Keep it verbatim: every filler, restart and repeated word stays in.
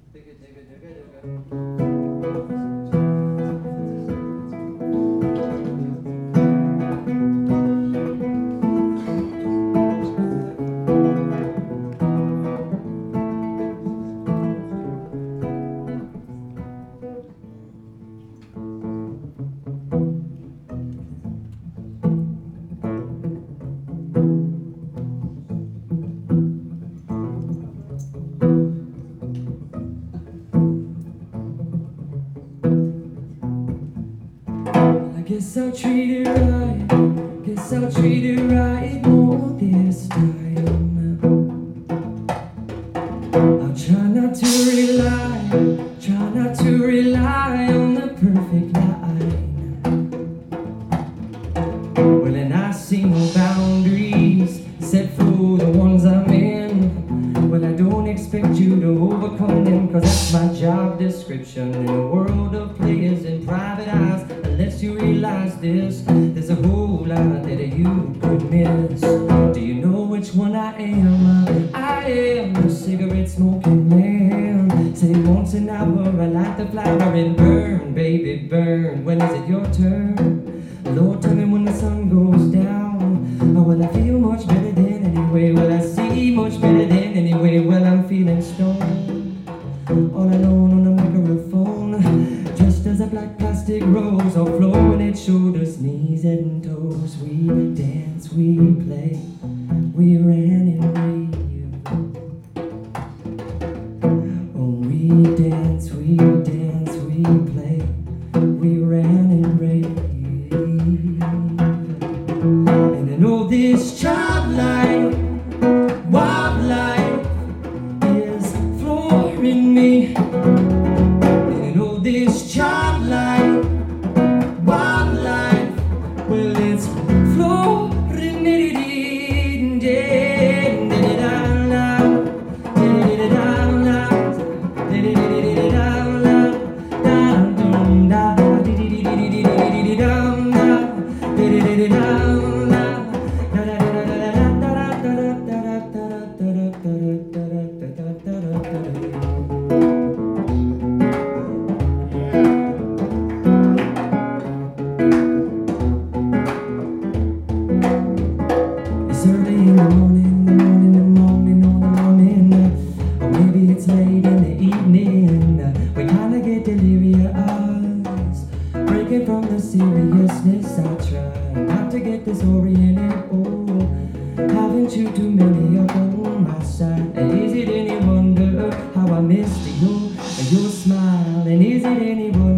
Guess I'll treat it right, guess I'll treat it right more this time. I'll try not to rely, try not to rely on the perfect line. Well, and I see no boundaries set for the ones I'm in. Well, I don't expect you to overcome them, cause that's my job description. In a world of players and private eyes, unless you realize this, there's a whole lot that you could miss. Do you know which one I am? I am the cigarette smoking man. Say once an hour I light the flower and burn, baby, burn. When is it your turn? Lord, tell me when the sun goes down. Oh, well, I feel much better than anyway. Well, I see much better than anyway. Well, I'm feeling stoned, all alone on the microphone, just as a black plastic rose all flowing at shoulders, knees and toes. We dance, we play, we ran and raved. Oh, we dance, we dance, we play, we ran and raved. And I know this childlike wildlife is flooring me. And I know this childlike wildlife, well, it's flooring me. It's early in the morning, the morning, the morning, on the morning, or maybe it's late in the evening. We kinda get delirious, breaking from the seriousness. I try not to get disoriented. Oh, haven't you too many up on my side? And is it any wonder how I missed you, your smile? And is it any wonder